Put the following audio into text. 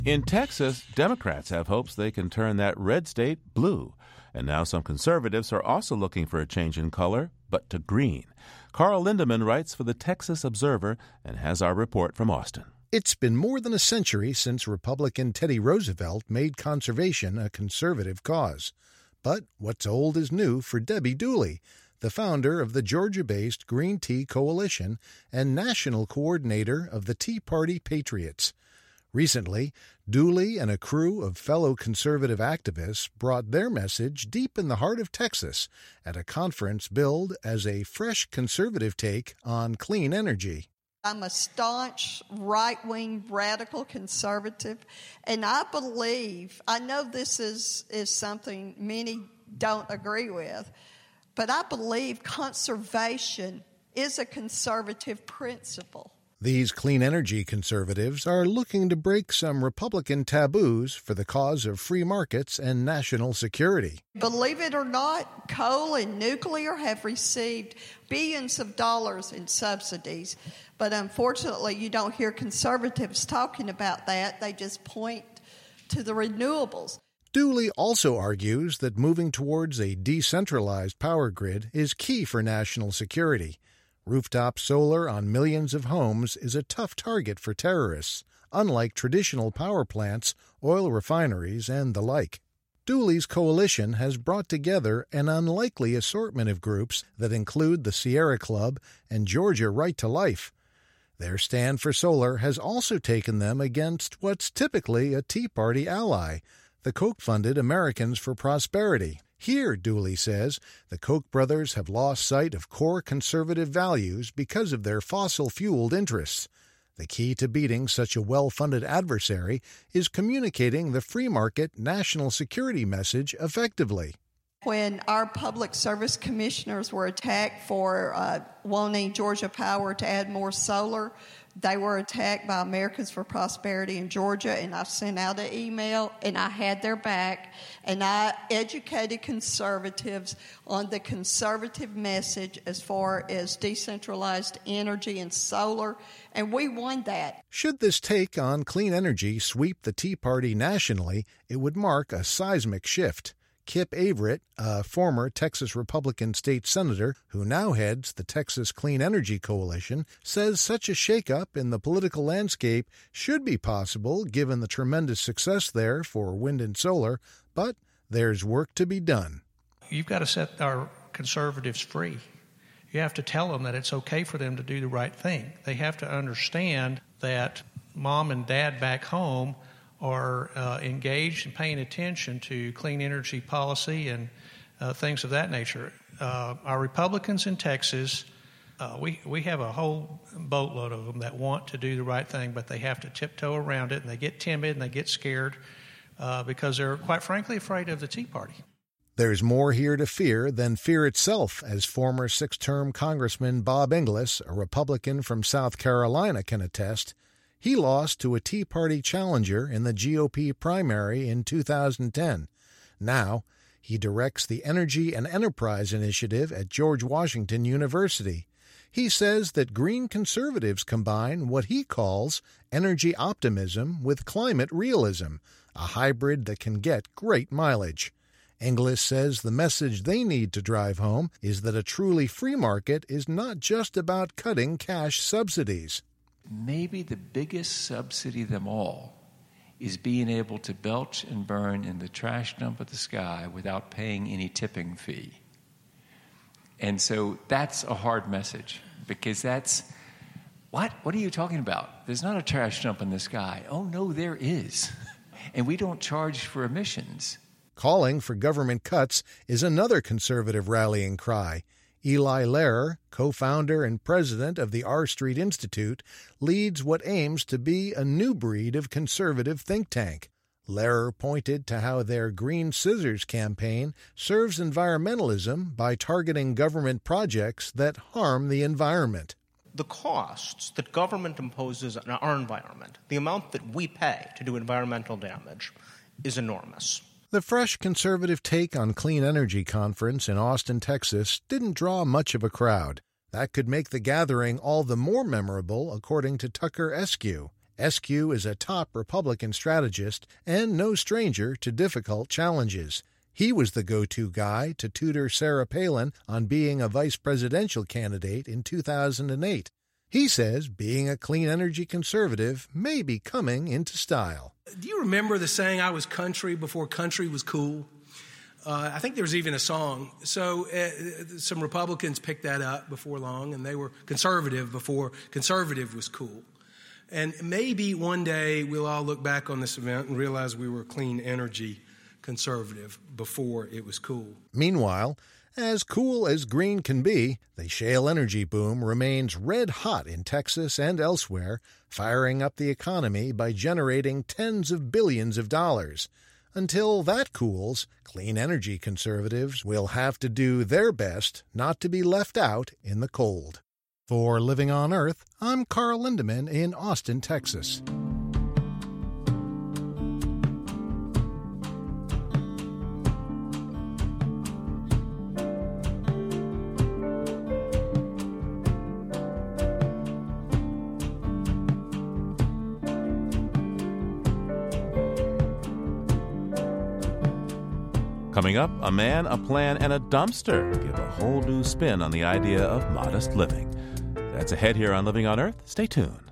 In Texas, Democrats have hopes they can turn that red state blue. And now some conservatives are also looking for a change in color, but to green. Carl Lindemann writes for the Texas Observer and has our report from Austin. It's been more than a century since Republican Teddy Roosevelt made conservation a conservative cause. But what's old is new for Debbie Dooley, the founder of the Georgia-based Green Tea Coalition and national coordinator of the Tea Party Patriots. Recently, Dooley and a crew of fellow conservative activists brought their message deep in the heart of Texas at a conference billed as a fresh conservative take on clean energy. I'm a staunch, right-wing, radical conservative, and I know this is something many don't agree with, but I believe conservation is a conservative principle. These clean energy conservatives are looking to break some Republican taboos for the cause of free markets and national security. Believe it or not, coal and nuclear have received billions of dollars in subsidies, but unfortunately you don't hear conservatives talking about that. They just point to the renewables. Dooley also argues that moving towards a decentralized power grid is key for national security. Rooftop solar on millions of homes is a tough target for terrorists, unlike traditional power plants, oil refineries, and the like. Dooley's coalition has brought together an unlikely assortment of groups that include the Sierra Club and Georgia Right to Life. Their stand for solar has also taken them against what's typically a Tea Party ally, the Koch-funded Americans for Prosperity. Here, Dooley says, the Koch brothers have lost sight of core conservative values because of their fossil-fueled interests. The key to beating such a well-funded adversary is communicating the free market national security message effectively. When our public service commissioners were attacked for wanting Georgia Power to add more solar, they were attacked by Americans for Prosperity in Georgia, and I sent out an email, and I had their back, and I educated conservatives on the conservative message as far as decentralized energy and solar, and we won that. Should this take on clean energy sweep the Tea Party nationally, it would mark a seismic shift. Kip Averett, a former Texas Republican state senator who now heads the Texas Clean Energy Coalition, says such a shakeup in the political landscape should be possible given the tremendous success there for wind and solar, but there's work to be done. You've got to set our conservatives free. You have to tell them that it's okay for them to do the right thing. They have to understand that mom and dad back home are engaged and paying attention to clean energy policy and things of that nature. Our Republicans in Texas, we have a whole boatload of them that want to do the right thing, but they have to tiptoe around it, and they get timid and they get scared because they're, quite frankly, afraid of the Tea Party. There's more here to fear than fear itself, as former six-term Congressman Bob Inglis, a Republican from South Carolina, can attest. He lost to a Tea Party challenger in the GOP primary in 2010. Now, he directs the Energy and Enterprise Initiative at George Washington University. He says that green conservatives combine what he calls energy optimism with climate realism, a hybrid that can get great mileage. Inglis says the message they need to drive home is that a truly free market is not just about cutting cash subsidies. Maybe the biggest subsidy of them all is being able to belch and burn in the trash dump of the sky without paying any tipping fee. And so that's a hard message, because that's, what are you talking about? There's not a trash dump in the sky. Oh, no, there is. And we don't charge for emissions. Calling for government cuts is another conservative rallying cry. Eli Lehrer, co-founder and president of the R Street Institute, leads what aims to be a new breed of conservative think tank. Lehrer pointed to how their Green Scissors campaign serves environmentalism by targeting government projects that harm the environment. The costs that government imposes on our environment, the amount that we pay to do environmental damage, is enormous. The Fresh Conservative Take on Clean Energy Conference in Austin, Texas, didn't draw much of a crowd. That could make the gathering all the more memorable, according to Tucker Eskew. Eskew is a top Republican strategist and no stranger to difficult challenges. He was the go-to guy to tutor Sarah Palin on being a vice presidential candidate in 2008. He says being a clean energy conservative may be coming into style. Do you remember the saying, I was country before country was cool? I think there was even a song. So some Republicans picked that up before long, and they were conservative before conservative was cool. And maybe one day we'll all look back on this event and realize we were clean energy conservative before it was cool. Meanwhile, as cool as green can be, the shale energy boom remains red hot in Texas and elsewhere, firing up the economy by generating tens of billions of dollars. Until that cools, clean energy conservatives will have to do their best not to be left out in the cold. For Living on Earth, I'm Carl Lindemann in Austin, Texas. Coming up, a man, a plan, and a dumpster give a whole new spin on the idea of modest living. That's ahead here on Living on Earth. Stay tuned.